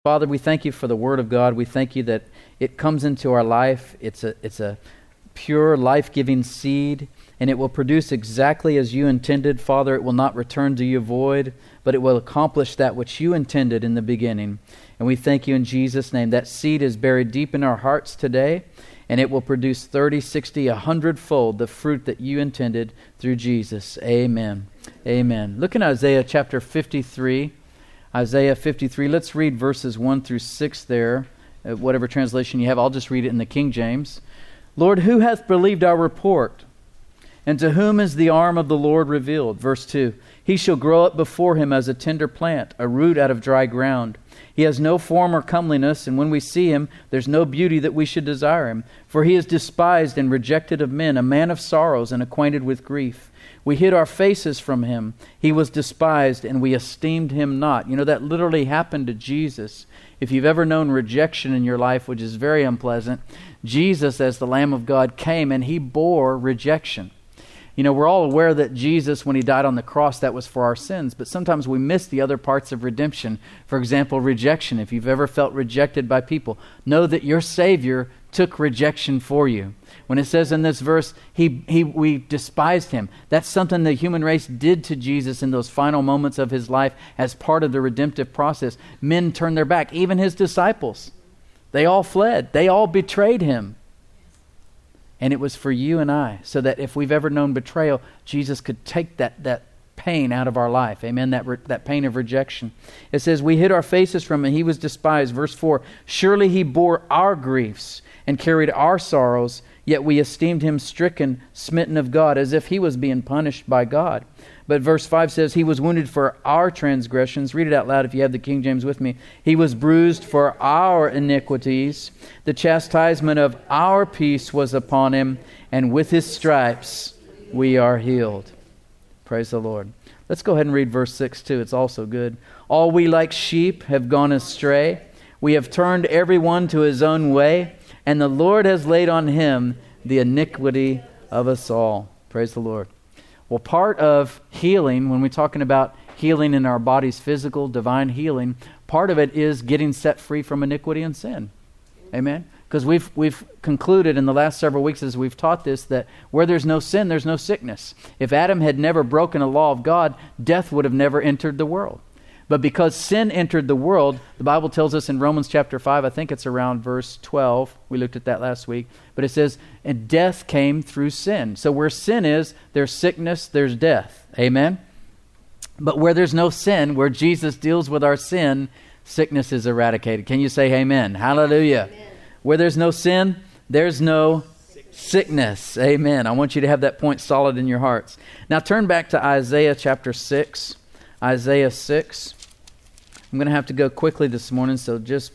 Father, we thank you for the Word of God. We thank you that it comes into our life. It's a pure, life-giving seed, and it will produce exactly as you intended. Father, it will not return to you void, but it will accomplish that which you intended in the beginning. And we thank you in Jesus' name. That seed is buried deep in our hearts today, and it will produce 30, 60, 100-fold the fruit that you intended through Jesus. Amen. Amen. Look in Isaiah chapter 53. Isaiah 53. Let's read verses 1 through 6 there. Whatever translation you have, I'll just read it in the King James. Lord, who hath believed our report? And to whom is the arm of the Lord revealed? Verse 2. He shall grow up before him as a tender plant, a root out of dry ground. He has no form or comeliness, and when we see him, there's no beauty that we should desire him. For he is despised and rejected of men, a man of sorrows and acquainted with grief. We hid our faces from him. He was despised, and we esteemed him not. You know, that literally happened to Jesus. If you've ever known rejection in your life, which is very unpleasant, Jesus, as the Lamb of God, came and he bore rejection. You know, we're all aware that Jesus, when he died on the cross, that was for our sins, but sometimes we miss the other parts of redemption. For example, rejection. If you've ever felt rejected by people, know that your Savior took rejection for you. When it says in this verse, we despised him, that's something the human race did to Jesus in those final moments of his life as part of the redemptive process. Men turned their back, even his disciples. They all fled. They all betrayed him. And it was for you and I, so that if we've ever known betrayal, Jesus could take that pain out of our life. Amen, that pain of rejection. It says, we hid our faces from him, he was despised. Verse 4, surely he bore our griefs and carried our sorrows, yet we esteemed him stricken, smitten of God, as if he was being punished by God. But verse 5 says, he was wounded for our transgressions. Read it out loud if you have the King James with me. He was bruised for our iniquities. The chastisement of our peace was upon him, and with his stripes we are healed. Praise the Lord. Let's go ahead and read verse 6 too. It's also good. All we like sheep have gone astray. We have turned every one to his own way, and the Lord has laid on him the iniquity of us all. Praise the Lord. Well, part of healing, when we're talking about healing in our bodies, physical, divine healing, part of it is getting set free from iniquity and sin. Amen? Because we've concluded in the last several weeks as we've taught this that where there's no sin, there's no sickness. If Adam had never broken a law of God, death would have never entered the world. But because sin entered the world, the Bible tells us in Romans chapter 5, I think it's around verse 12. We looked at that last week. But it says, and death came through sin. So where sin is, there's sickness, there's death. Amen? But where there's no sin, where Jesus deals with our sin, sickness is eradicated. Can you say amen? Hallelujah. Amen. Where there's no sin, there's no sickness. Amen. I want you to have that point solid in your hearts. Now turn back to Isaiah chapter 6. Isaiah 6. I'm going to have to go quickly this morning, so just,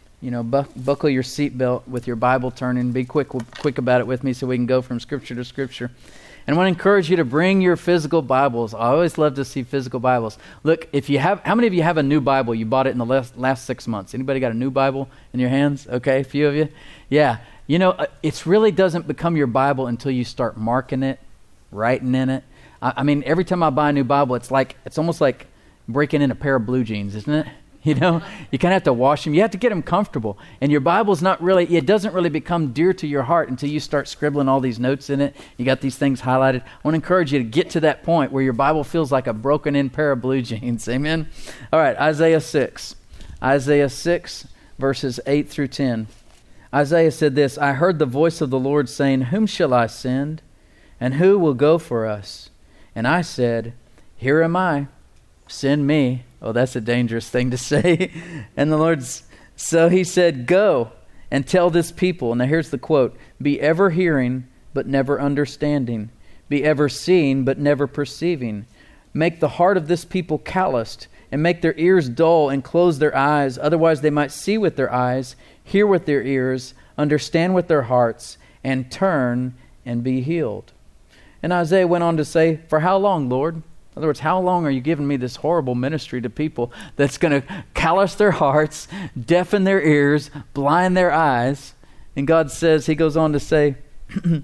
buckle your seatbelt with your Bible turning. Be quick about it with me so we can go from Scripture to Scripture. And I want to encourage you to bring your physical Bibles. I always love to see physical Bibles. Look, how many of you have a new Bible? You bought it in the last 6 months. Anybody got a new Bible in your hands? Okay, a few of you. Yeah. It really doesn't become your Bible until you start marking it, writing in it. I mean, every time I buy a new Bible, it's almost like breaking in a pair of blue jeans, isn't it? You kind of have to wash them. You have to get them comfortable. And your Bible's it doesn't really become dear to your heart until you start scribbling all these notes in it. You got these things highlighted. I want to encourage you to get to that point where your Bible feels like a broken in pair of blue jeans. Amen? All right, Isaiah 6. Isaiah 6, verses 8 through 10. Isaiah said this, I heard the voice of the Lord saying, whom shall I send? And who will go for us? And I said, here am I, send me. Oh, that's a dangerous thing to say. And the Lord's, so he said, go and tell this people. And now here's the quote, be ever hearing, but never understanding. Be ever seeing, but never perceiving. Make the heart of this people calloused, and make their ears dull, and close their eyes. Otherwise they might see with their eyes, hear with their ears, understand with their hearts, and turn and be healed. And Isaiah went on to say, for how long, Lord? In other words, how long are you giving me this horrible ministry to people that's going to callous their hearts, deafen their ears, blind their eyes? And God says, he goes on to say,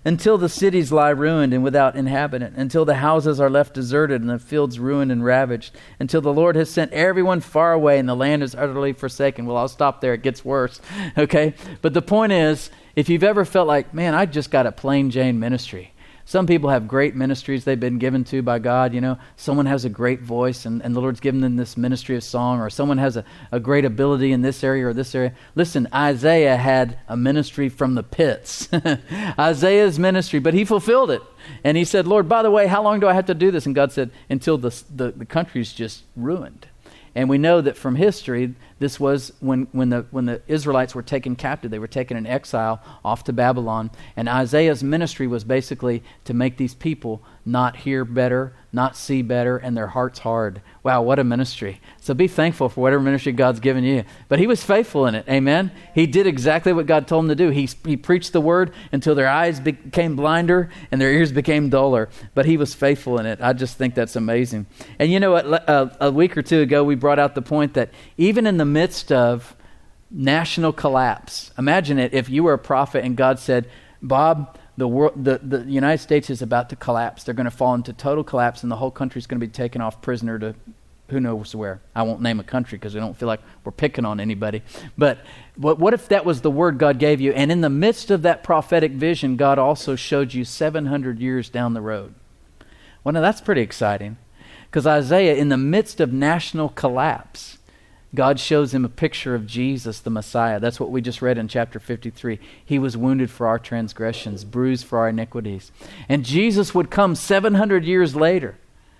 until the cities lie ruined and without inhabitant, until the houses are left deserted and the fields ruined and ravaged, until the Lord has sent everyone far away and the land is utterly forsaken. Well, I'll stop there. It gets worse. Okay? But the point is, if you've ever felt like, man, I just got a plain Jane ministry. Some people have great ministries they've been given to by God. You know, someone has a great voice and the Lord's given them this ministry of song, or someone has a great ability in this area or this area. Listen, Isaiah had a ministry from the pits. Isaiah's ministry, but he fulfilled it. And he said, Lord, by the way, how long do I have to do this? And God said, until the country's just ruined. And we know that from history, this was when the Israelites were taken captive. They were taken in exile off to Babylon. And Isaiah's ministry was basically to make these people not hear better, not see better, and their hearts hard. Wow, what a ministry. So be thankful for whatever ministry God's given you. But he was faithful in it, amen? He did exactly what God told him to do. He preached the word until their eyes became blinder and their ears became duller. But he was faithful in it. I just think that's amazing. And you know what? A week or two ago, we brought out the point that even in the midst of national collapse, imagine it if you were a prophet and God said, Bob, the United States is about to collapse. They're going to fall into total collapse, and the whole country is going to be taken off prisoner to who knows where. I won't name a country because I don't feel like we're picking on anybody. But what if that was the word God gave you, and in the midst of that prophetic vision, God also showed you 700 years down the road? Well, now that's pretty exciting, because Isaiah, in the midst of national collapse, God shows him a picture of Jesus, the Messiah. That's what we just read in chapter 53. He was wounded for our transgressions, bruised for our iniquities. And Jesus would come 700 years later.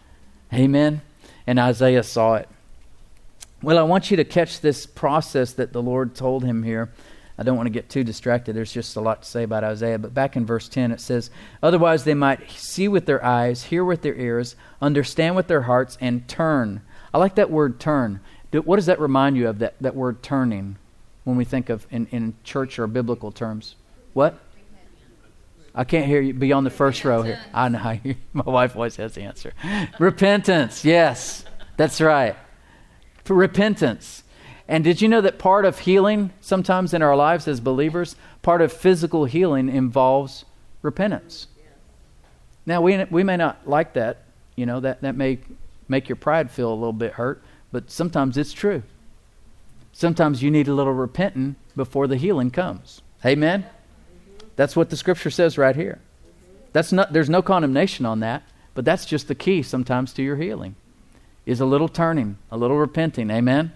Amen. And Isaiah saw it. Well, I want you to catch this process that the Lord told him here. I don't want to get too distracted. There's just a lot to say about Isaiah. But back in verse 10 it says, otherwise they might see with their eyes, hear with their ears, understand with their hearts, and turn. I like that word turn. What does that remind you of, that word turning, when we think of in church or biblical terms? What? I can't hear you beyond the first row here. I know. My wife always has the answer. Repentance. Yes, that's right. For repentance. And did you know that part of healing, sometimes in our lives as believers, part of physical healing involves repentance? Now, we may not like that. You know, that may make your pride feel a little bit hurt. But sometimes it's true. Sometimes you need a little repenting before the healing comes. Amen? That's what the scripture says right here. There's no condemnation on that, but that's just the key sometimes to your healing, is a little turning, a little repenting. Amen?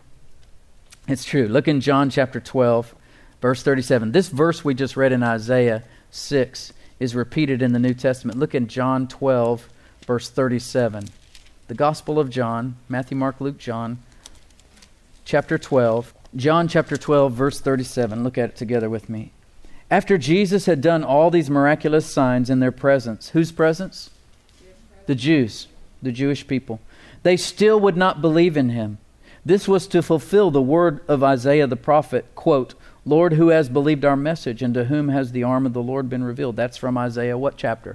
It's true. Look in John chapter 12, verse 37. This verse we just read in Isaiah 6 is repeated in the New Testament. Look in John 12, verse 37. The Gospel of John, Matthew, Mark, Luke, John, chapter 12. John chapter 12, verse 37. Look at it together with me. After Jesus had done all these miraculous signs in their presence. Whose presence? The Jews, the Jewish people. They still would not believe in him. This was to fulfill the word of Isaiah the prophet, quote, Lord, who has believed our message, and to whom has the arm of the Lord been revealed? That's from Isaiah what chapter?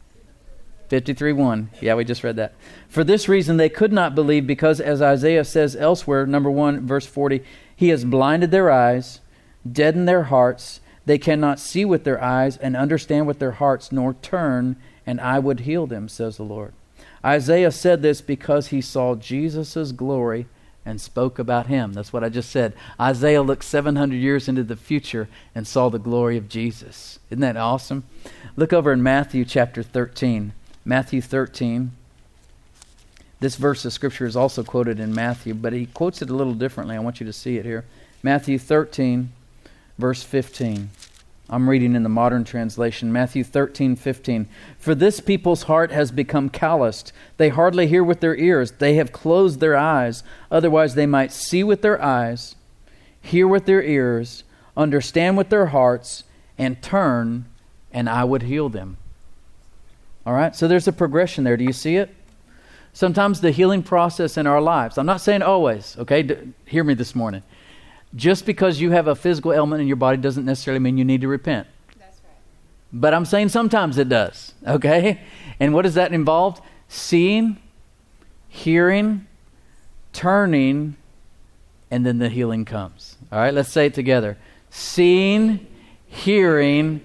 53:1. Yeah, we just read that. For this reason they could not believe, because as Isaiah says elsewhere, number 1, verse 40, he has blinded their eyes, deadened their hearts. They cannot see with their eyes and understand with their hearts, nor turn, and I would heal them, says the Lord. Isaiah said this because he saw Jesus' glory and spoke about him. That's what I just said. Isaiah looked 700 years into the future and saw the glory of Jesus. Isn't that awesome? Look over in Matthew chapter 13. Matthew 13. This verse of Scripture is also quoted in Matthew, but he quotes it a little differently. I want you to see it here. Matthew 13, verse 15. I'm reading in the modern translation. Matthew 13:15. For this people's heart has become calloused. They hardly hear with their ears. They have closed their eyes. Otherwise they might see with their eyes, hear with their ears, understand with their hearts, and turn, and I would heal them. All right, so there's a progression there. Do you see it? Sometimes the healing process in our lives, I'm not saying always, okay? Hear me this morning. Just because you have a physical ailment in your body doesn't necessarily mean you need to repent. That's right. But I'm saying sometimes it does, okay? And what does that involve? Seeing, hearing, turning, and then the healing comes. All right, let's say it together. Seeing, hearing,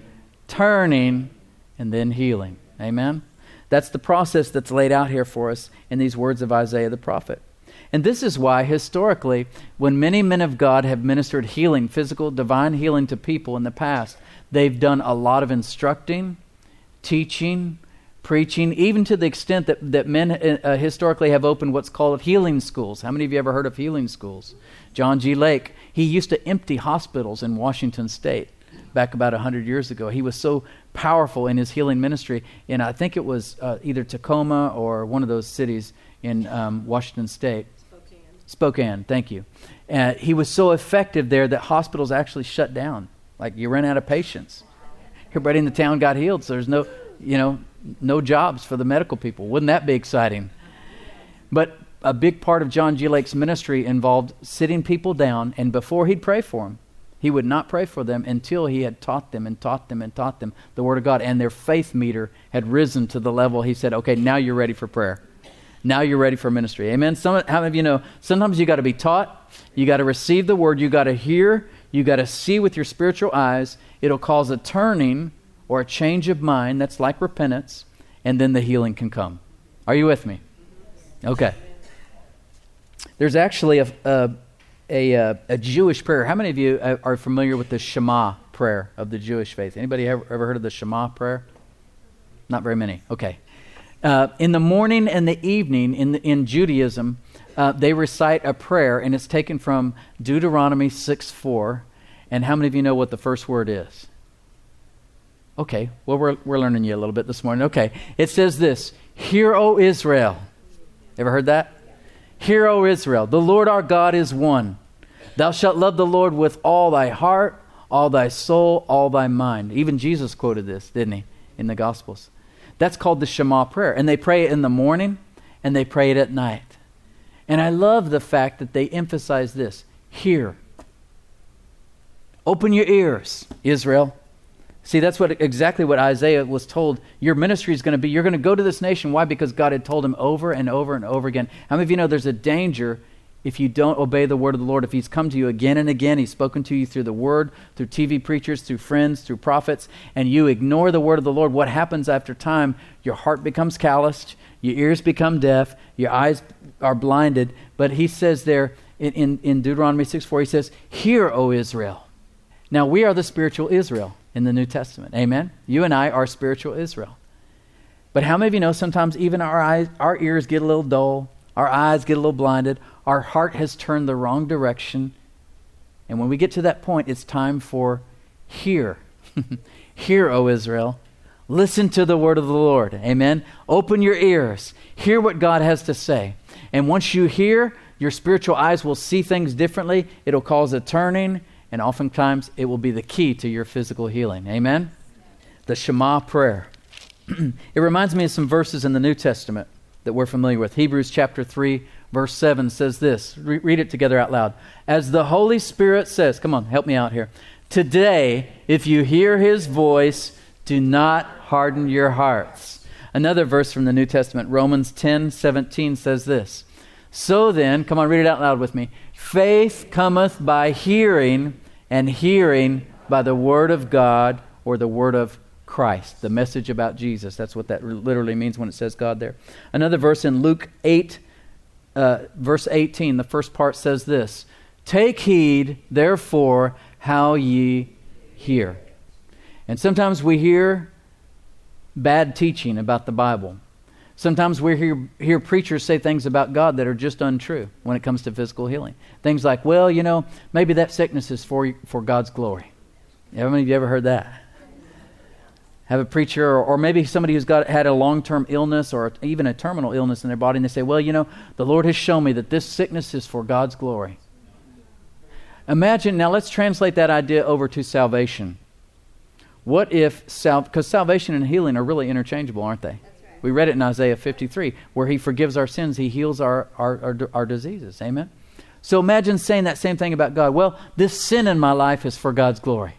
turning, and then healing. Amen? That's the process that's laid out here for us in these words of Isaiah the prophet. And this is why, historically, when many men of God have ministered healing, physical, divine healing to people in the past, they've done a lot of instructing, teaching, preaching, even to the extent that men historically have opened what's called healing schools. How many of you ever heard of healing schools? John G. Lake, he used to empty hospitals in Washington State back about 100 years ago. He was so powerful in his healing ministry, and I think it was either Tacoma or one of those cities in Washington State. Spokane, thank you. He was so effective there that hospitals actually shut down. Like, you ran out of patients. Everybody in the town got healed, so there's no jobs for the medical people. Wouldn't that be exciting? But a big part of John G. Lake's ministry involved sitting people down, and before he'd pray for them, he would not pray for them until he had taught them the Word of God, and their faith meter had risen to the level he said, okay, now you're ready for prayer. Now you're ready for ministry. Amen? How many of you know, sometimes you got to be taught, you got to receive the Word, you got to hear, you got to see with your spiritual eyes. It'll cause a turning or a change of mind. That's like repentance, and then the healing can come. Are you with me? Okay. There's actually a Jewish prayer. How many of you are familiar with the Shema prayer of the Jewish faith? Anybody ever heard of the Shema prayer? Not very many. Okay. In the morning and the evening in Judaism, they recite a prayer, and it's taken from Deuteronomy 6:4. And how many of you know what the first word is? Okay, well, we're learning you a little bit this morning. Okay, it says this: Hear, O Israel. Ever heard that? Hear, O Israel, the Lord our God is one. Thou shalt love the Lord with all thy heart, all thy soul, all thy mind. Even Jesus quoted this, didn't he, in the Gospels? That's called the Shema prayer. And they pray it in the morning, and they pray it at night. And I love the fact that they emphasize this: hear. Open your ears, Israel. See, that's exactly what Isaiah was told. Your ministry is going to be, you're going to go to this nation. Why? Because God had told him over and over and over again. How many of you know there's a danger if you don't obey the word of the Lord? If he's come to you again and again, he's spoken to you through the word, through TV preachers, through friends, through prophets, and you ignore the word of the Lord, what happens after time? Your heart becomes calloused, your ears become deaf, your eyes are blinded. But he says there in Deuteronomy 6:4, he says, Hear, O Israel. Now, we are the spiritual Israel in the New Testament. Amen? You and I are spiritual Israel. But how many of you know sometimes even our ears get a little dull, our eyes get a little blinded, our heart has turned the wrong direction, and when we get to that point, it's time for hear. Hear, O Israel. Listen to the word of the Lord. Amen? Open your ears. Hear what God has to say. And once you hear, your spiritual eyes will see things differently. It'll cause a turning, and oftentimes it will be the key to your physical healing. Amen? The Shema prayer. It reminds me of some verses in the New Testament that we're familiar with. Hebrews chapter 3, verse 7 says this. Read it together out loud. As the Holy Spirit says, come on, help me out here. Today, if you hear his voice, do not harden your hearts. Another verse from the New Testament, Romans 10:17 says this. So then, come on, read it out loud with me. Faith cometh by hearing, and hearing by the word of God, or the word of Christ, the message about Jesus. That's what that literally means when it says God there. Another verse in Luke 8, verse 18, the first part says this. Take heed, therefore, how ye hear. And sometimes we hear bad teaching about the Bible. Sometimes we hear preachers say things about God that are just untrue when it comes to physical healing. Things like, well, you know, maybe that sickness is for God's glory. How many of you ever heard that? Have a preacher or maybe somebody who's had a long-term illness or even a terminal illness in their body, and they say, well, you know, the Lord has shown me that this sickness is for God's glory. Imagine, now let's translate that idea over to salvation. What if, because salvation and healing are really interchangeable, aren't they? We read it in Isaiah 53, where he forgives our sins, he heals our diseases. Amen? So imagine saying that same thing about God. Well, this sin in my life is for God's glory.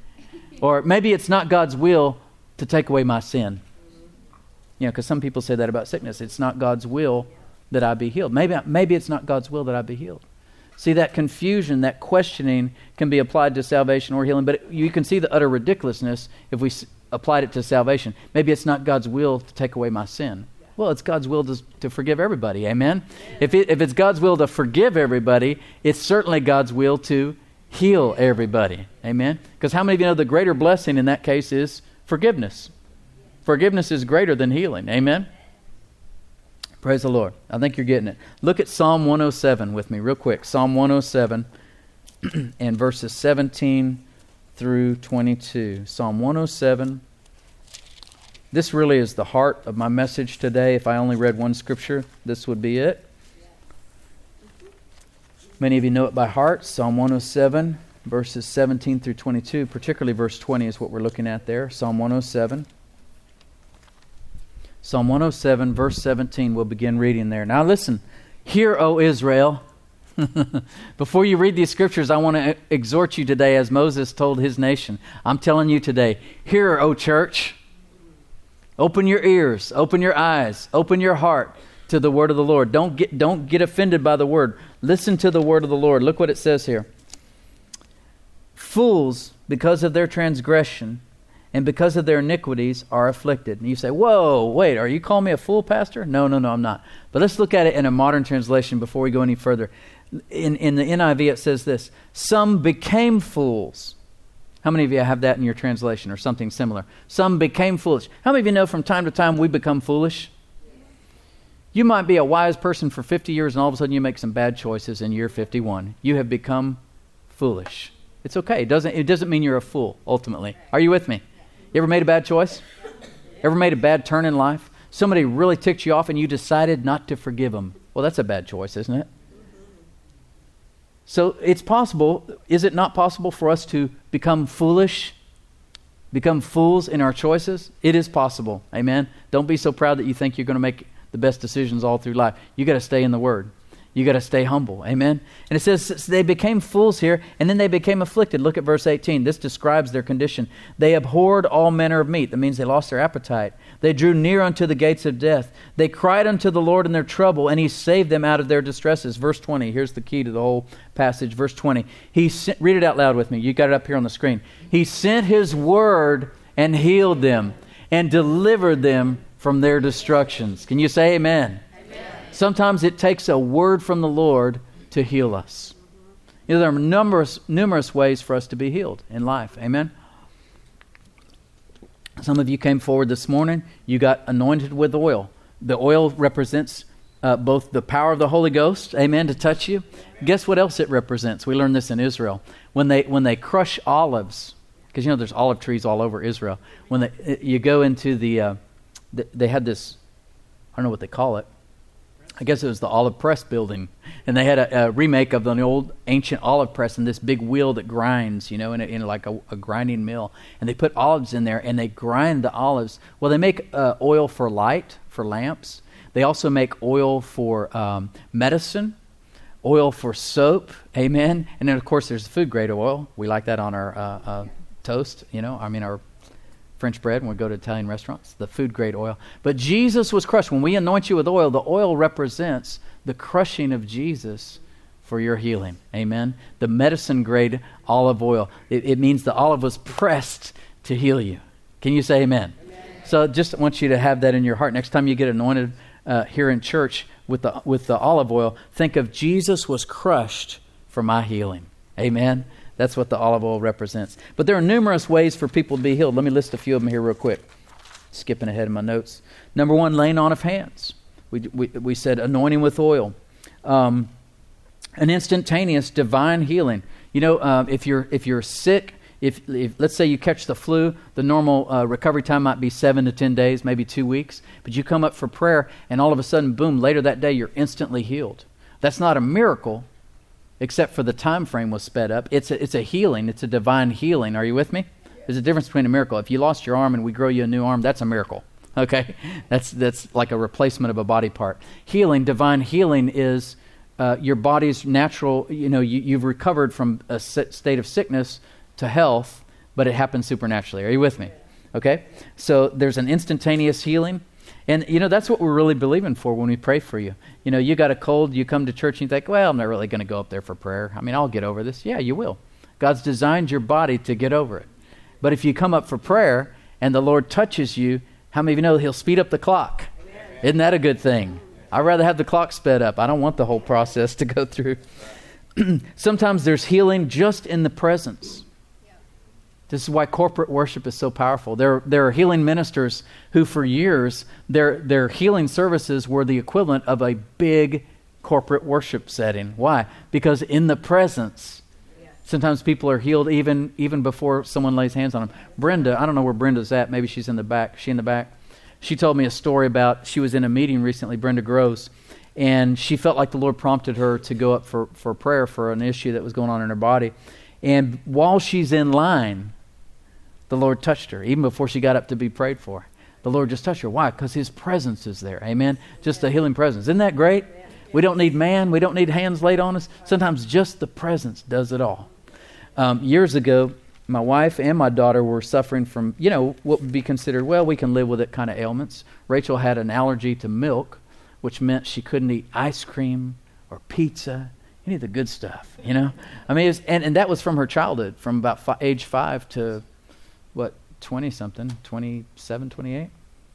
Or maybe it's not God's will to take away my sin. You know, because some people say that about sickness. It's not God's will that I be healed. Maybe it's not God's will that I be healed. See, that confusion, that questioning can be applied to salvation or healing, but you can see the utter ridiculousness if we applied it to salvation. Maybe it's not God's will to take away my sin. Well, it's God's will to forgive everybody. Amen? If it's God's will to forgive everybody, it's certainly God's will to heal everybody. Amen? Because how many of you know the greater blessing in that case is forgiveness? Forgiveness is greater than healing. Amen? Praise the Lord. I think you're getting it. Look at Psalm 107 with me real quick. Psalm 107 and verses 17 through 22. Psalm 107. This really is the heart of my message today. If I only read one scripture, this would be it. Many of you know it by heart. Psalm 107, verses 17 through 22. Particularly verse 20 is what we're looking at there. Psalm 107. Psalm 107, verse 17. We'll begin reading there. Now listen. Hear, O Israel. Before you read these scriptures, I want to exhort you today as Moses told his nation. I'm telling you today, hear, O church. Open your ears, open your eyes, open your heart to the word of the Lord. Don't get offended by the word. Listen to the word of the Lord. Look what it says here. Fools, because of their transgression and because of their iniquities, are afflicted. And you say, whoa, wait, are you calling me a fool, Pastor? No, I'm not. But let's look at it in a modern translation before we go any further. In the NIV, it says this: some became fools. How many of you have that in your translation or something similar? Some became foolish. How many of you know from time to time we become foolish? You might be a wise person for 50 years and all of a sudden you make some bad choices in year 51. You have become foolish. It's okay. It doesn't mean you're a fool, ultimately. Are you with me? You ever made a bad choice? Ever made a bad turn in life? Somebody really ticked you off and you decided not to forgive them. Well, that's a bad choice, isn't it? So it's possible, is it not possible for us to become foolish, become fools in our choices? It is possible. Amen? Don't be so proud that you think you're going to make the best decisions all through life. You got to stay in the Word. You got to stay humble. Amen? And it says they became fools here, and then they became afflicted. Look at verse 18. This describes their condition. They abhorred all manner of meat. That means they lost their appetite. They drew near unto the gates of death. They cried unto the Lord in their trouble, and He saved them out of their distresses. Verse 20. Here's the key to the whole passage. Verse 20. Read it out loud with me. You got it up here on the screen. He sent His word and healed them and delivered them from their destructions. Can you say amen? Sometimes it takes a word from the Lord to heal us. You know, there are numerous ways for us to be healed in life. Amen? Some of you came forward this morning. You got anointed with oil. The oil represents both the power of the Holy Ghost, amen, to touch you. Guess what else it represents? We learned this in Israel. When they crush olives, because you know there's olive trees all over Israel. When you go into they had this, I don't know what they call it. I guess it was the olive press building. And they had a remake of an old ancient olive press and this big wheel that grinds, you know, in like a grinding mill. And they put olives in there and they grind the olives. Well, they make oil for light, for lamps. They also make oil for medicine, oil for soap, amen. And then, of course, there's food grade oil. We like that on our toast, you know, our French bread when we go to Italian restaurants, the food grade oil. But Jesus was crushed. When we anoint you with oil, the oil represents the crushing of Jesus for your healing. Amen. The medicine grade olive oil. It means the olive was pressed to heal you. Can you say amen? Amen. So just want you to have that in your heart. Next time you get anointed here in church with the olive oil, think of Jesus was crushed for my healing. Amen. That's what the olive oil represents. But there are numerous ways for people to be healed. Let me list a few of them here real quick. Skipping ahead in my notes. Number one, laying on of hands. We said anointing with oil. An instantaneous divine healing. You know, if you're sick, if let's say you catch the flu, the normal recovery time might be 7 to 10 days, maybe 2 weeks. But you come up for prayer, and all of a sudden, boom! Later that day, you're instantly healed. That's not a miracle, except for the time frame was sped up. It's a healing. It's a divine healing. Are you with me? There's a difference between a miracle. If you lost your arm and we grow you a new arm, that's a miracle. Okay? That's like a replacement of a body part. Healing, divine healing is your body's natural, you know, you've recovered from a state of sickness to health, but it happens supernaturally. Are you with me? Okay? So there's an instantaneous healing. And, you know, that's what we're really believing for when we pray for you. You know, you got a cold, you come to church and you think, well, I'm not really going to go up there for prayer. I mean, I'll get over this. Yeah, you will. God's designed your body to get over it. But if you come up for prayer and the Lord touches you, how many of you know He'll speed up the clock? Isn't that a good thing? I'd rather have the clock sped up. I don't want the whole process to go through. Sometimes there's healing just in the presence. This is why corporate worship is so powerful. There are healing ministers who for years, their healing services were the equivalent of a big corporate worship setting. Why? Because in the presence, sometimes people are healed even before someone lays hands on them. Brenda, I don't know where Brenda's at. Maybe she's in the back. She in the back? She told me a story about, she was in a meeting recently, Brenda Groves, and she felt like the Lord prompted her to go up for prayer for an issue that was going on in her body. And while she's in line, the Lord touched her, even before she got up to be prayed for. The Lord just touched her. Why? Because His presence is there. Amen? Just a healing presence. Isn't that great? We don't need man. We don't need hands laid on us. Sometimes just the presence does it all. Years ago, my wife and my daughter were suffering from, what would be considered, well, we can live with it kind of ailments. Rachel had an allergy to milk, which meant she couldn't eat ice cream or pizza, any of the good stuff, I mean, and that was from her childhood, from about age 5 to, 20-something, 27, 28,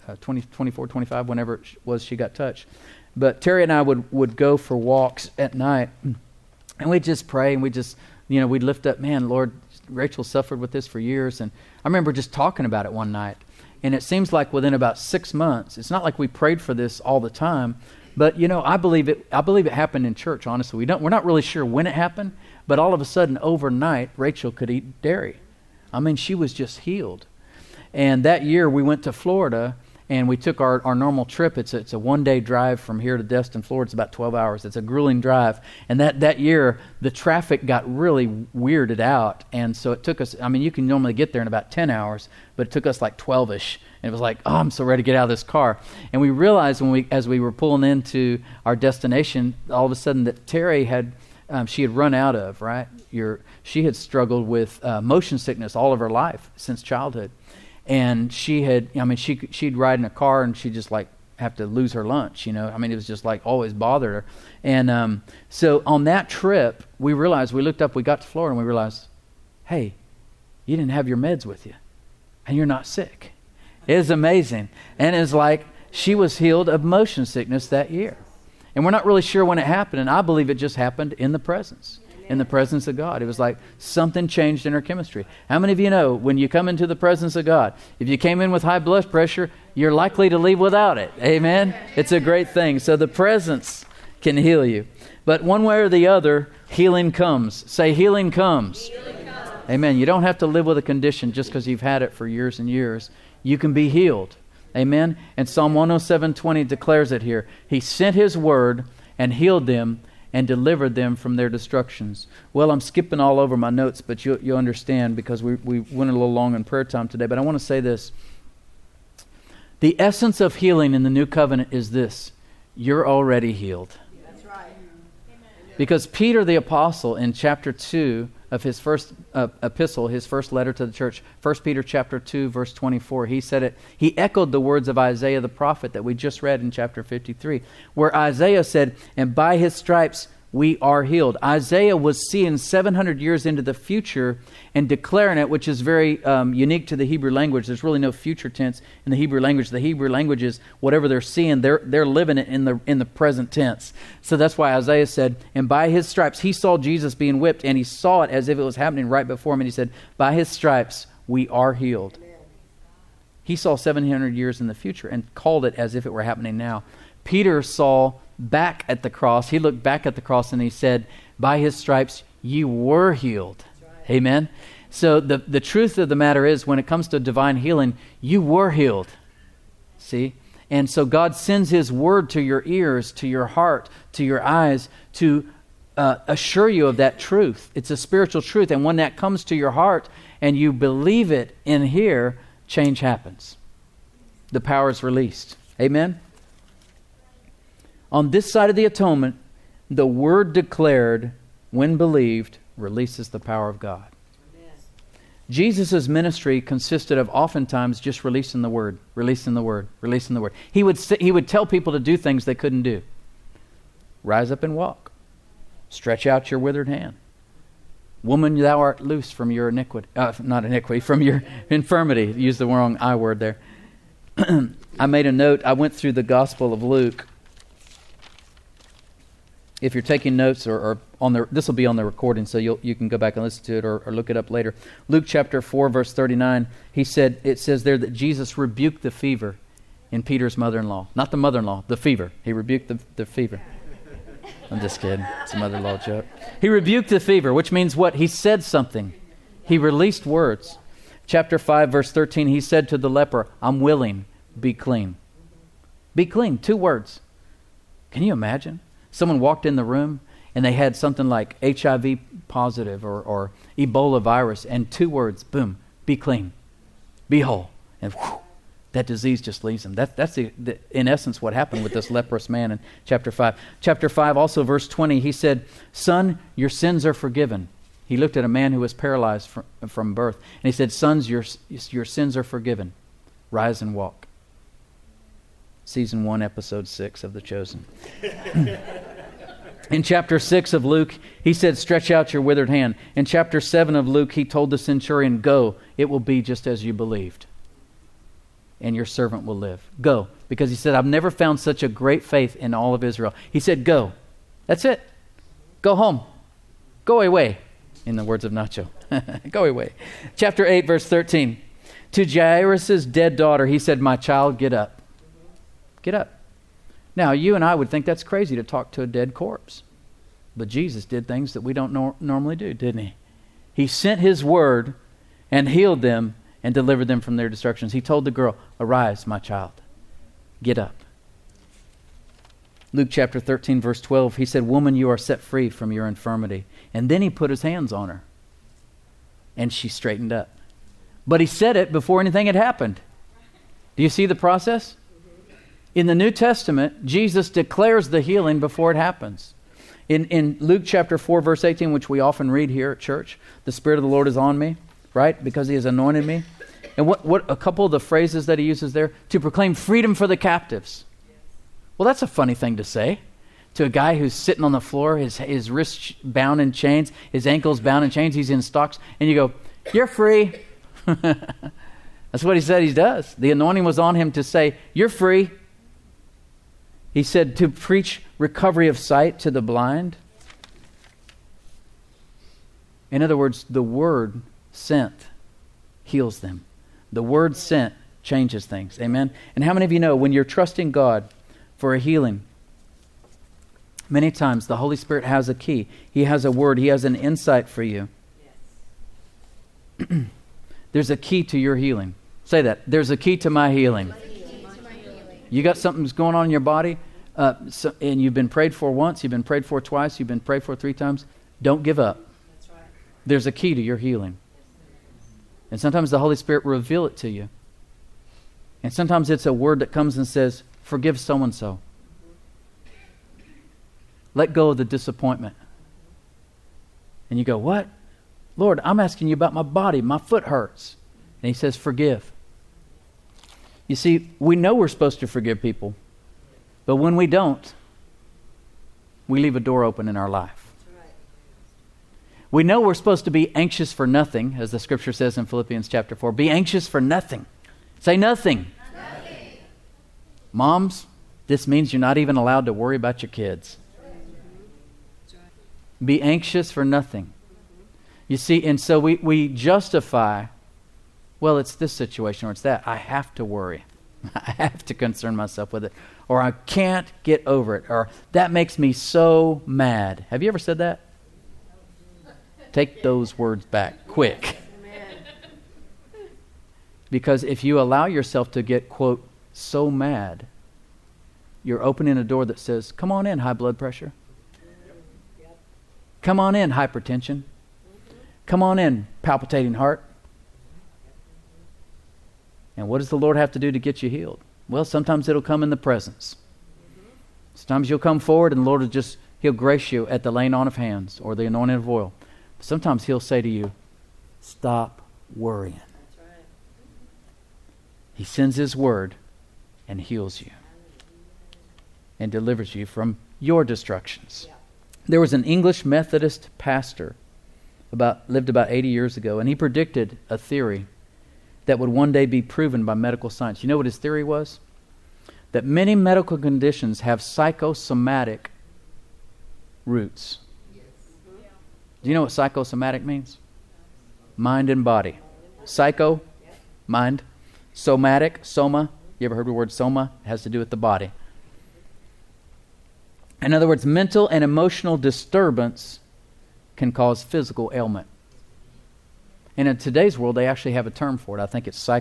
24, 25, whenever it was she got touched. But Terry and I would go for walks at night, and we'd just pray, and we'd lift up, man, Lord, Rachel suffered with this for years. And I remember just talking about it one night. And it seems like within about 6 months, it's not like we prayed for this all the time, but I believe it happened in church, honestly. We're not really sure when it happened, but all of a sudden overnight, Rachel could eat dairy. I mean, she was just healed. And that year we went to Florida, and we took our normal trip. It's a one-day drive from here to Destin, Florida. It's about 12 hours. It's a grueling drive. And that year, the traffic got really weirded out. And so it took us, you can normally get there in about 10 hours, but it took us like 12-ish. And it was like, oh, I'm so ready to get out of this car. And we realized as we were pulling into our destination, all of a sudden that Terry she had run out of, right? She had struggled with motion sickness all of her life since childhood. And she'd ride in a car and she'd just like have to lose her lunch, it was just like always bothered her. And so on that trip, we realized, we looked up, we got to Florida, and we realized, hey, you didn't have your meds with you, and you're not sick. It was amazing. And it was like she was healed of motion sickness that year. And we're not really sure when it happened, and I believe it just happened in the presence. In the presence of God. It was like something changed in her chemistry. How many of you know when you come into the presence of God, if you came in with high blood pressure, you're likely to leave without it? Amen? It's a great thing. So the presence can heal you. But one way or the other, healing comes. Say, healing comes. Healing comes. Amen. You don't have to live with a condition just because you've had it for years and years. You can be healed. Amen? And Psalm 107:20 declares it here. He sent His word and healed them and delivered them from their destructions. Well, I'm skipping all over my notes, but you'll understand because we went a little long in prayer time today. But I want to say this. The essence of healing in the new covenant is this. You're already healed. That's right. Because Peter the apostle in chapter 2 of his first epistle, his first letter to the church, 1 Peter chapter 2, verse 24, he echoed the words of Isaiah the prophet that we just read in chapter 53, where Isaiah said, and by His stripes we are healed. Isaiah was seeing 700 years into the future and declaring it, which is very unique to the Hebrew language. There's really no future tense in the Hebrew language. The Hebrew language is whatever they're seeing, they're living it in the present tense. So that's why Isaiah said, and by His stripes, he saw Jesus being whipped, and he saw it as if it was happening right before him, and he said, by His stripes we are healed. He saw 700 years in the future and called it as if it were happening now. Peter saw back at the cross. He looked back at the cross and he said, by His stripes you were healed. Right. Amen. So the truth of the matter is, when it comes to divine healing, you were healed. See? And so God sends His word to your ears, to your heart, to your eyes, to assure you of that truth. It's a spiritual truth. And when that comes to your heart and you believe it in here, change happens. The power is released. Amen. On this side of the atonement, the word declared, when believed, releases the power of God. Amen. Jesus' ministry consisted of oftentimes just releasing the word, releasing the word, releasing the word. He would tell people to do things they couldn't do. Rise up and walk. Stretch out your withered hand. Woman, thou art loose from your iniquity. Not iniquity, from your infirmity. Use the wrong I word there. I made a note. I went through the Gospel of Luke. If you're taking notes, or on the, this will be on the recording, so you can go back and listen to it or look it up later. Luke chapter 4, verse 39, it says there that Jesus rebuked the fever in Peter's mother-in-law. Not the mother-in-law, the fever. He rebuked the fever. I'm just kidding. It's a mother-in-law joke. He rebuked the fever, which means what? He said something. He released words. Chapter 5, verse 13, he said to the leper, I'm willing, be clean. Be clean, 2 words. Can you imagine? Someone walked in the room and they had something like HIV positive or Ebola virus, and 2 words, boom, be clean, be whole. And whew, that disease just leaves them. That's in essence what happened with this leprous man in chapter 5. Chapter 5, also verse 20, he said, son, your sins are forgiven. He looked at a man who was paralyzed from birth, and he said, sons, your sins are forgiven. Rise and walk. Season 1, episode 6 of The Chosen. In chapter 6 of Luke, he said, stretch out your withered hand. In chapter 7 of Luke, he told the centurion, go, it will be just as you believed, and your servant will live. Go. Because he said, I've never found such a great faith in all of Israel. He said, go. That's it. Go home. Go away. In the words of Nacho. Go away. Chapter 8, verse 13. To Jairus' dead daughter, he said, my child, get up. Get up. Now, you and I would think that's crazy to talk to a dead corpse. But Jesus did things that we don't normally do, didn't he? He sent his word and healed them and delivered them from their destructions. He told the girl, arise, my child. Get up. Luke chapter 13, verse 12, he said, woman, you are set free from your infirmity. And then he put his hands on her. And she straightened up. But he said it before anything had happened. Do you see the process? In the New Testament, Jesus declares the healing before it happens. In Luke chapter 4, verse 18, which we often read here at church, the Spirit of the Lord is on me, right? Because he has anointed me. And what a couple of the phrases that he uses there, to proclaim freedom for the captives. Well, that's a funny thing to say to a guy who's sitting on the floor, his wrists bound in chains, his ankles bound in chains, he's in stocks, and you go, you're free. That's what he said he does. The anointing was on him to say, you're free. He said to preach recovery of sight to the blind. In other words, the word sent heals them. The word sent changes things. Amen? And how many of you know when you're trusting God for a healing, many times the Holy Spirit has a key. He has a word. He has an insight for you. Yes. There's a key to your healing. Say that. There's a key to my healing. You got something that's going on in your body, and you've been prayed for once, you've been prayed for twice, you've been prayed for 3 times. Don't give up. That's right. There's a key to your healing. And sometimes the Holy Spirit will reveal it to you. And sometimes it's a word that comes and says, forgive so-and-so. Let go of the disappointment. And you go, what? Lord, I'm asking you about my body. My foot hurts. And he says, forgive. You see, we know we're supposed to forgive people, but when we don't, we leave a door open in our life. We know we're supposed to be anxious for nothing, as the scripture says in Philippians chapter 4. Be anxious for nothing. Say nothing. Nothing. Moms, this means you're not even allowed to worry about your kids. Be anxious for nothing. You see, and so we justify, well, it's this situation or it's that. I have to worry. I have to concern myself with it. Or I can't get over it. Or that makes me so mad. Have you ever said that? Take those words back quick. Because if you allow yourself to get, quote, so mad, you're opening a door that says, come on in, high blood pressure. Come on in, hypertension. Come on in, palpitating heart. And what does the Lord have to do to get you healed? Well, sometimes it'll come in the presence. Sometimes you'll come forward and the Lord will He'll grace you at the laying on of hands or the anointing of oil. Sometimes He'll say to you, stop worrying. That's right. He sends His word and heals you and delivers you from your destructions. Yeah. There was an English Methodist pastor lived about 80 years ago, and he predicted a theory that would one day be proven by medical science. You know what his theory was? That many medical conditions have psychosomatic roots. Do you know what psychosomatic means? Mind and body. Psycho, mind. Somatic, soma. You ever heard the word soma? It has to do with the body. In other words, mental and emotional disturbance can cause physical ailment. And in today's world, they actually have a term for it. I think it's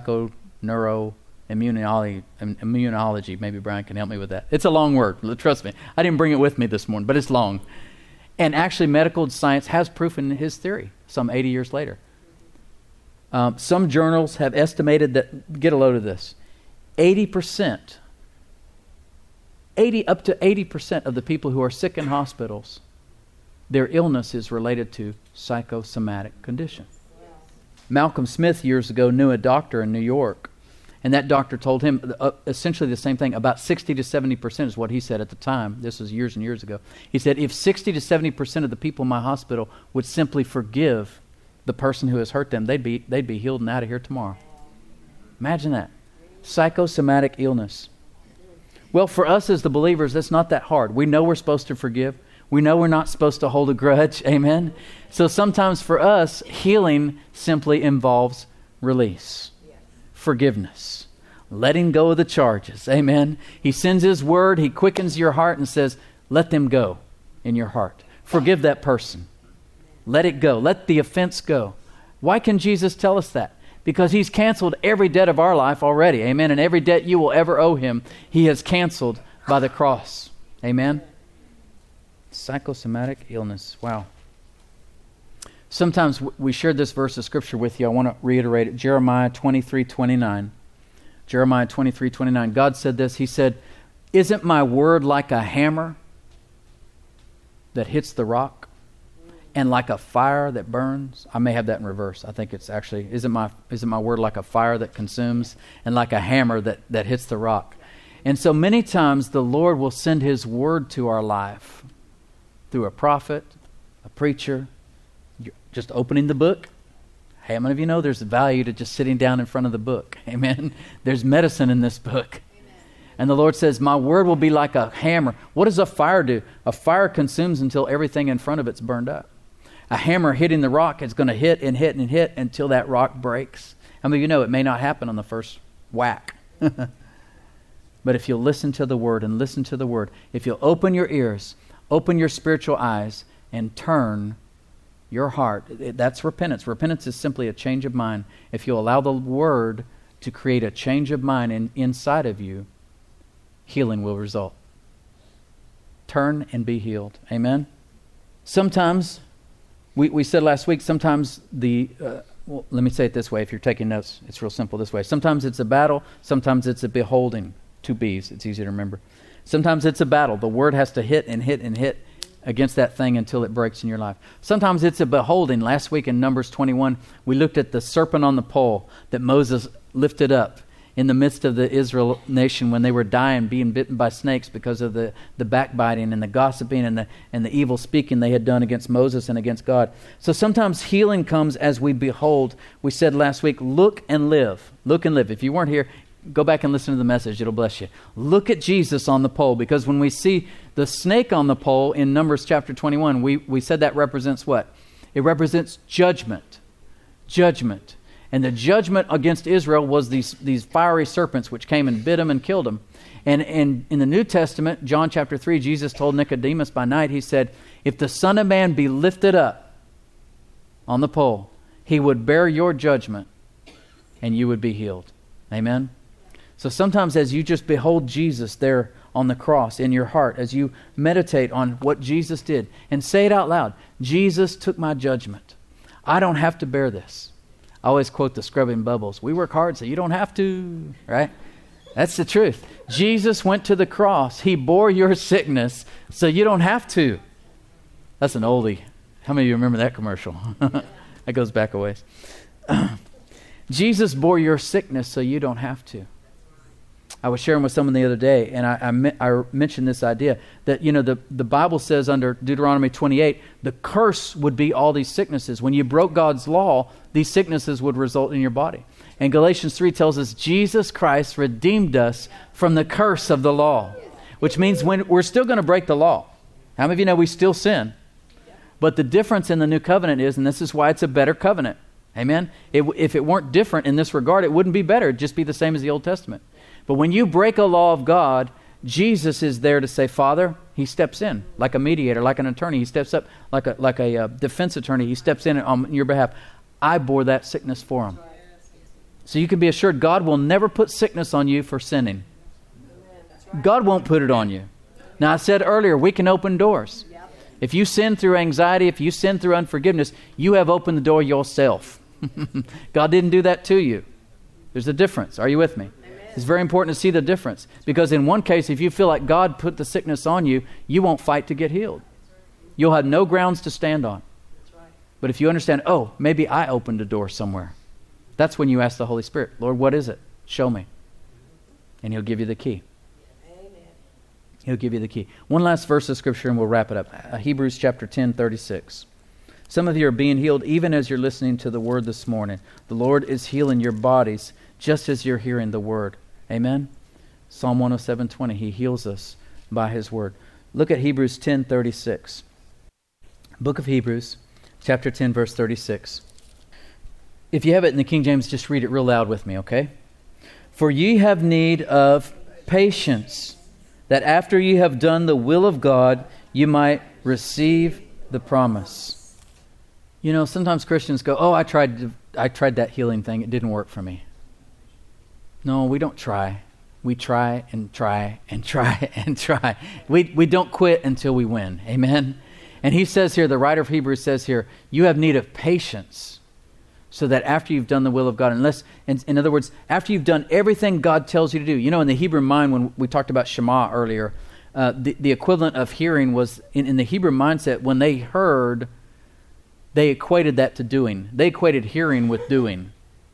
psychoneuroimmunology. Maybe Brian can help me with that. It's a long word. Trust me. I didn't bring it with me this morning, but it's long. And actually, medical science has proven his theory some 80 years later. Some journals have estimated that, get a load of this, up to 80% of the people who are sick in hospitals, their illness is related to psychosomatic condition. Malcolm Smith years ago knew a doctor in New York, and that doctor told him essentially the same thing. About 60 to 70% is what he said at the time. This was years and years ago. He said, if 60 to 70% of the people in my hospital would simply forgive the person who has hurt them, they'd be healed and out of here tomorrow. Imagine that. Psychosomatic illness. Well, for us as the believers, that's not that hard. We know we're supposed to forgive. We know we're not supposed to hold a grudge. Amen? So sometimes for us, healing simply involves release, forgiveness, letting go of the charges. Amen? He sends His word. He quickens your heart and says, let them go in your heart. Forgive that person. Let it go. Let the offense go. Why can Jesus tell us that? Because He's canceled every debt of our life already. Amen? And every debt you will ever owe Him, He has canceled by the cross. Amen? Psychosomatic illness. Wow. Sometimes we shared this verse of Scripture with you. I want to reiterate it. Jeremiah 23:29. Jeremiah 23:29. God said this. He said, isn't my word like a hammer that hits the rock and like a fire that burns? I may have that in reverse. I think it's actually, isn't my word like a fire that consumes and like a hammer that hits the rock? And so many times the Lord will send His word to our life through a prophet, a preacher, just opening the book. Hey, how many of you know there's value to just sitting down in front of the book? Amen. There's medicine in this book. Amen. And the Lord says, my word will be like a hammer. What does a fire do? A fire consumes until everything in front of it's burned up. A hammer hitting the rock is going to hit and hit and hit until that rock breaks. How many of you know it may not happen on the first whack? But if you'll listen to the word and listen to the word, if you'll open your ears, open your spiritual eyes, and turn your heart, that's repentance. Repentance is simply a change of mind. If you allow the word to create a change of mind inside of you, healing will result. Turn and be healed. Amen? Sometimes, we said last week, sometimes well, let me say it this way. If you're taking notes, it's real simple this way. Sometimes it's a battle. Sometimes it's a beholding. 2 B's. It's easy to remember. Sometimes it's a battle. The word has to hit and hit and hit against that thing until it breaks in your life. Sometimes it's a beholding. Last week in Numbers 21, we looked at the serpent on the pole that Moses lifted up in the midst of the Israel nation when they were dying, being bitten by snakes because of the backbiting and the gossiping and the evil speaking they had done against Moses and against God. So sometimes healing comes as we behold. We said last week, look and live. Look and live. If you weren't here, go back and listen to the message. It'll bless you. Look at Jesus on the pole, because when we see the snake on the pole in Numbers chapter 21, we said that represents what? It represents judgment. Judgment. And the judgment against Israel was these fiery serpents which came and bit them and killed them. And in the New Testament, John chapter 3, Jesus told Nicodemus by night, He said, if the Son of Man be lifted up on the pole, He would bear your judgment and you would be healed. Amen? So sometimes as you just behold Jesus there on the cross in your heart, as you meditate on what Jesus did, and say it out loud, Jesus took my judgment. I don't have to bear this. I always quote the Scrubbing Bubbles. We work hard so you don't have to, right? That's the truth. Jesus went to the cross. He bore your sickness so you don't have to. That's an oldie. How many of you remember that commercial? That goes back a ways. Jesus bore your sickness so you don't have to. I was sharing with someone the other day, and I mentioned this idea that, the Bible says under Deuteronomy 28, the curse would be all these sicknesses. When you broke God's law, these sicknesses would result in your body. And Galatians 3 tells us Jesus Christ redeemed us from the curse of the law, which means when we're still going to break the law. How many of you know we still sin? But the difference in the new covenant is, and this is why it's a better covenant. Amen? If it weren't different in this regard, it wouldn't be better. It'd just be the same as the Old Testament. But when you break a law of God, Jesus is there to say, Father. He steps in like a mediator, like an attorney. He steps up like a defense attorney. He steps in on your behalf. I bore that sickness for him. So you can be assured God will never put sickness on you for sinning. God won't put it on you. Now, I said earlier, we can open doors. If you sin through anxiety, if you sin through unforgiveness, you have opened the door yourself. God didn't do that to you. There's a difference. Are you with me? It's very important to see the difference. Because in one case, if you feel like God put the sickness on you, you won't fight to get healed. You'll have no grounds to stand on. But if you understand, oh, maybe I opened a door somewhere, that's when you ask the Holy Spirit, Lord, what is it? Show me. And He'll give you the key. He'll give you the key. One last verse of Scripture and we'll wrap it up. Hebrews chapter 10, 36. Some of you are being healed even as you're listening to the Word this morning. The Lord is healing your bodies just as you're hearing the Word. Amen? Psalm 107:20. He heals us by His Word. Look at Hebrews 10, 36. Book of Hebrews, chapter 10, verse 36. If you have it in the King James, just read it real loud with me, okay? For ye have need of patience, that after ye have done the will of God, you might receive the promise. Sometimes Christians go, oh, I tried that healing thing. It didn't work for me. No, we don't try. We try and try and try and try. We don't quit until we win. Amen? And he says here, the writer of Hebrews says here, you have need of patience, so that after you've done the will of God, in other words, after you've done everything God tells you to do. In the Hebrew mind, when we talked about Shema earlier, the equivalent of hearing was, in the Hebrew mindset, when they heard, they equated that to doing. They equated hearing with doing.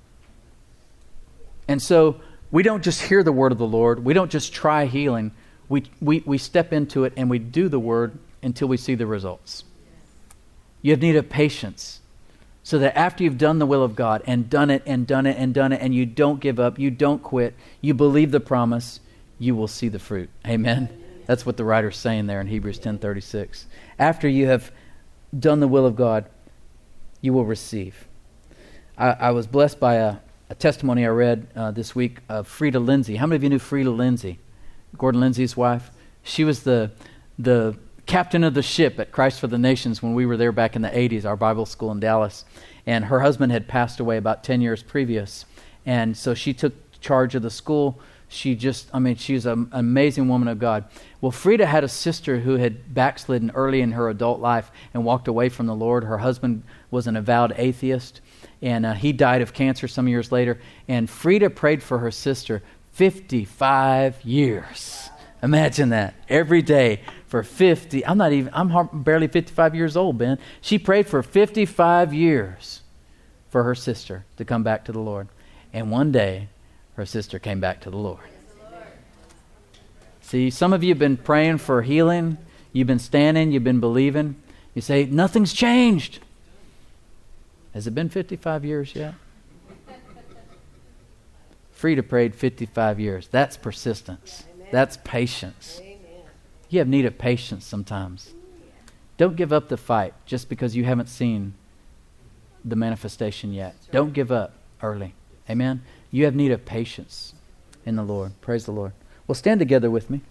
And so we don't just hear the word of the Lord. We don't just try healing. We step into it and we do the word until we see the results. You have need of patience, so that after you've done the will of God and done it and done it and done it, and you don't give up, you don't quit, you believe the promise, you will see the fruit. Amen? That's what the writer's saying there in Hebrews 10:36. After you have done the will of God, you will receive. I was blessed by a testimony I read this week of Frida Lindsay. How many of you knew Frida Lindsay? Gordon Lindsay's wife. She was the captain of the ship at Christ for the Nations when we were there back in the 80s, our Bible school in Dallas. And her husband had passed away about 10 years previous. And so she took charge of the school. She's an amazing woman of God. Well, Frida had a sister who had backslidden early in her adult life and walked away from the Lord. Her husband was an avowed atheist, and he died of cancer some years later. And Frida prayed for her sister 55 years. Imagine that. Every day for 50. I'm barely 55 years old, Ben. She prayed for 55 years for her sister to come back to the Lord. And one day, her sister came back to the Lord. See, some of you have been praying for healing. You've been standing. You've been believing. You say, nothing's changed. Has it been 55 years yet? Frida prayed 55 years. That's persistence. Amen. That's patience. Amen. You have need of patience sometimes. Don't give up the fight just because you haven't seen the manifestation yet. Don't give up early. Amen? You have need of patience in the Lord. Praise the Lord. Well, stand together with me.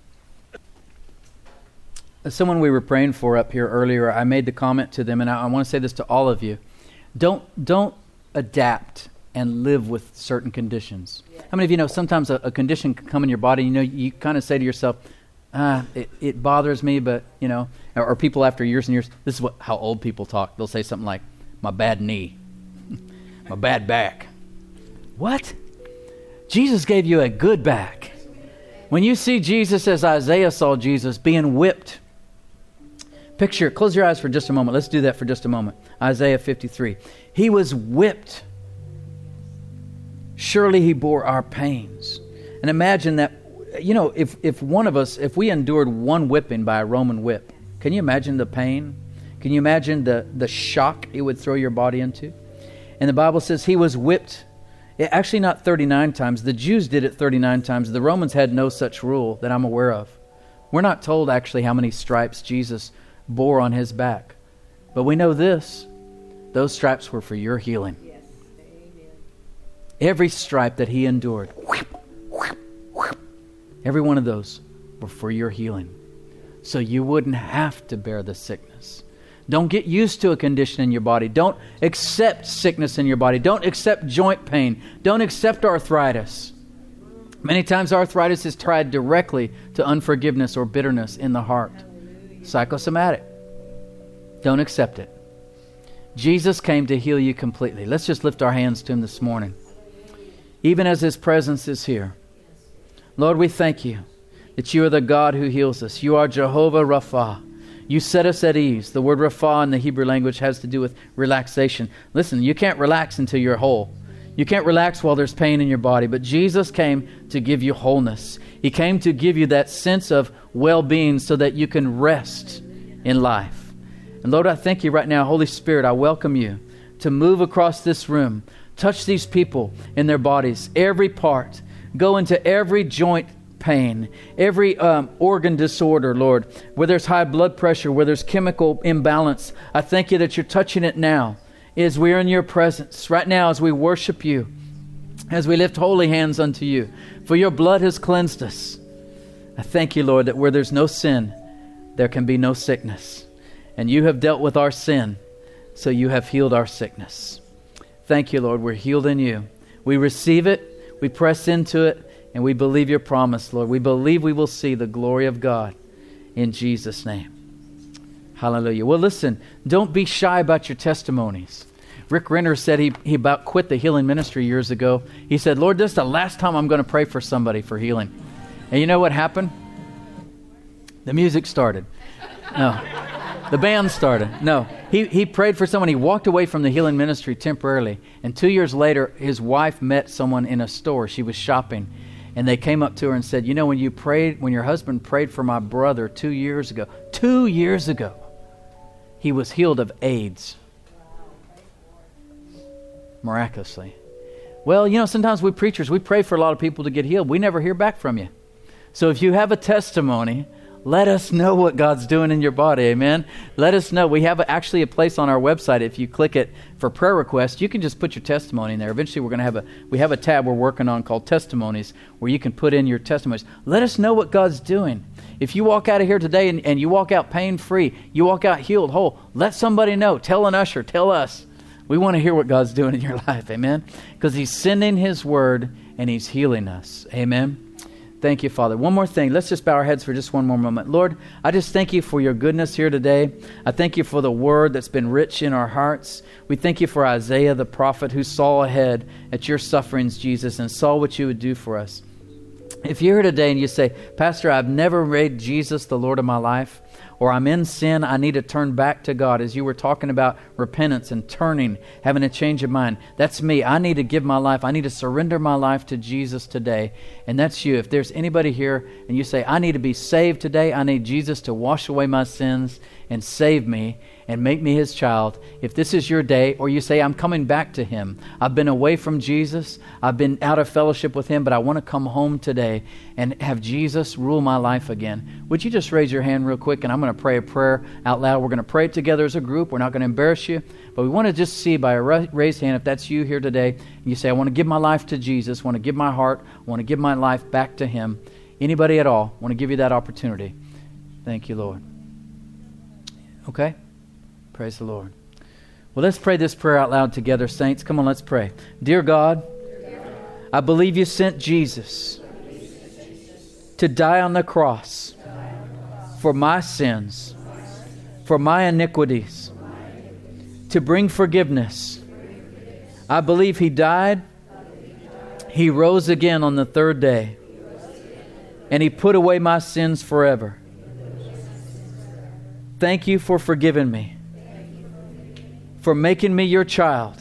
As someone we were praying for up here earlier, I made the comment to them, and I want to say this to all of you. Don't adapt and live with certain conditions. Yeah. How many of you know sometimes a condition can come in your body, you kind of say to yourself, it bothers me, but, or people after years and years, this is how old people talk. They'll say something like, my bad knee, my bad back. What? Jesus gave you a good back. When you see Jesus as Isaiah saw Jesus being whipped, close your eyes for just a moment. Let's do that for just a moment. Isaiah 53. He was whipped. Surely he bore our pains. And imagine that if one of us, if we endured one whipping by a Roman whip, can you imagine the pain? Can you imagine the shock it would throw your body into? And the Bible says he was whipped, actually not 39 times. The Jews did it 39 times. The Romans had no such rule that I'm aware of. We're not told actually how many stripes Jesus bore on his back. But we know this. Those stripes were for your healing. Yes. Amen. Every stripe that he endured, every one of those were for your healing. So you wouldn't have to bear the sickness. Don't get used to a condition in your body. Don't accept sickness in your body. Don't accept joint pain. Don't accept arthritis. Many times arthritis is tied directly to unforgiveness or bitterness in the heart. Psychosomatic. Don't accept it. Jesus came to heal you completely. Let's just lift our hands to him this morning. Even as his presence is here. Lord, we thank you that you are the God who heals us. You are Jehovah Rapha. You set us at ease. The word Rapha in the Hebrew language has to do with relaxation. Listen, you can't relax until you're whole. You can't relax while there's pain in your body. But Jesus came to give you wholeness. He came to give you that sense of well-being so that you can rest in life. And Lord, I thank you right now, Holy Spirit, I welcome you to move across this room. Touch these people in their bodies, every part. Go into every joint pain, every organ disorder, Lord, where there's high blood pressure, where there's chemical imbalance. I thank you that you're touching it now as we're in your presence, right now as we worship you, as we lift holy hands unto you. For your blood has cleansed us. I thank you, Lord, that where there's no sin, there can be no sickness. And you have dealt with our sin, so you have healed our sickness. Thank you, Lord. We're healed in you. We receive it, we press into it, and we believe your promise, Lord. We believe we will see the glory of God in Jesus' name. Hallelujah. Well, listen, don't be shy about your testimonies. Rick Renner said he about quit the healing ministry years ago. He said, Lord, this is the last time I'm going to pray for somebody for healing. And you know what happened? The music started. No. The band started. No. He prayed for someone. He walked away from the healing ministry temporarily. And 2 years later, his wife met someone in a store. She was shopping. And they came up to her and said, you know, when your husband prayed for my brother 2 years ago, he was healed of AIDS. Miraculously. Well, you know, sometimes we preachers, we pray for a lot of people to get healed. We never hear back from you. So if you have a testimony, let us know what God's doing in your body. Amen. Let us know. We have actually a place on our website. If you click it for prayer requests, you can just put your testimony in there. Eventually, we're going to have a tab we're working on called Testimonies, where you can put in your testimonies. Let us know what God's doing. If you walk out of here today and you walk out pain-free, you walk out healed, whole, let somebody know. Tell an usher. Tell us. We want to hear what God's doing in your life. Amen. Because he's sending his word and he's healing us. Amen. Thank you, Father. One more thing. Let's just bow our heads for just one more moment. Lord, I just thank you for your goodness here today. I thank you for the word that's been rich in our hearts. We thank you for Isaiah the prophet who saw ahead at your sufferings, Jesus, and saw what you would do for us. If you're here today and you say, Pastor, I've never made Jesus the Lord of my life, or I'm in sin, I need to turn back to God. As you were talking about repentance and turning, having a change of mind. That's me. I need to give my life. I need to surrender my life to Jesus today. And that's you. If there's anybody here and you say, I need to be saved today, I need Jesus to wash away my sins and save me and make me his child. If this is your day, or you say, I'm coming back to him. I've been away from Jesus. I've been out of fellowship with him, but I want to come home today and have Jesus rule my life again. Would you just raise your hand real quick, and I'm going to pray a prayer out loud. We're going to pray it together as a group. We're not going to embarrass you, but we want to just see by a raised hand, if that's you here today, and you say, I want to give my life to Jesus, I want to give my heart, I want to give my life back to him. Anybody at all, I want to give you that opportunity. Thank you, Lord. Okay? Praise the Lord. Well, let's pray this prayer out loud together, saints. Come on, let's pray. Dear God, I believe you sent Jesus to die on the cross for my sins, for my iniquities, to bring forgiveness. I believe he died, he rose again on the third day, and he put away my sins forever. Thank you for forgiving me, for making me your child.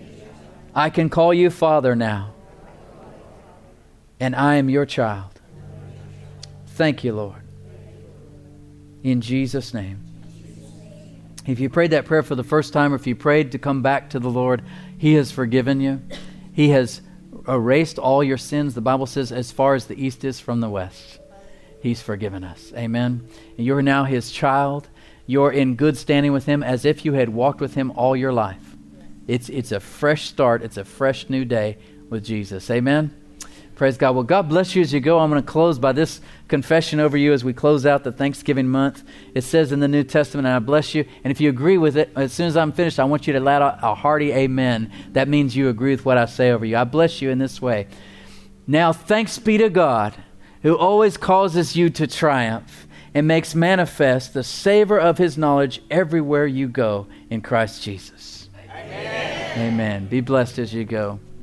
I can call you Father now, and I am your child. Thank you, Lord. In Jesus' name. If you prayed that prayer for the first time, or if you prayed to come back to the Lord, He has forgiven you. He has erased all your sins. The Bible says as far as the east is from the west, He's forgiven us. Amen. And you're now His child. You're in good standing with Him as if you had walked with Him all your life. It's a fresh start. It's a fresh new day with Jesus. Amen. Praise God. Well, God bless you as you go. I'm going to close by this confession over you as we close out the Thanksgiving month. It says in the New Testament, and I bless you. And if you agree with it, as soon as I'm finished, I want you to let out a hearty amen. That means you agree with what I say over you. I bless you in this way. Now, thanks be to God, who always causes you to triumph and makes manifest the savor of His knowledge everywhere you go in Christ Jesus. Amen. Amen. Be blessed as you go.